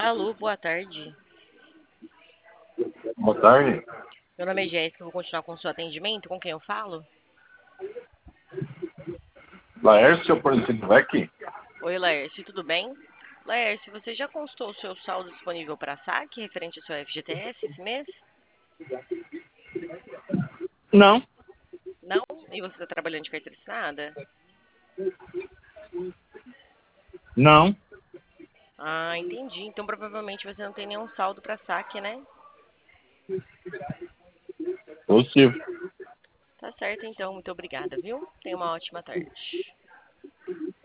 Alô, boa tarde. Boa tarde. Meu nome é Jéssica, vou continuar com o seu atendimento. Com quem eu falo? Laércio Aparecido Vec? Oi, Laércio, tudo bem? Laércio, você já consultou o seu saldo disponível para saque referente ao seu FGTS esse mês? Não. Não? E você está trabalhando de carteira assinada? Não. Ah, entendi. Então provavelmente você não tem nenhum saldo para saque, né? Possível. Tá certo, então. Muito obrigada, viu? Tenha uma ótima tarde.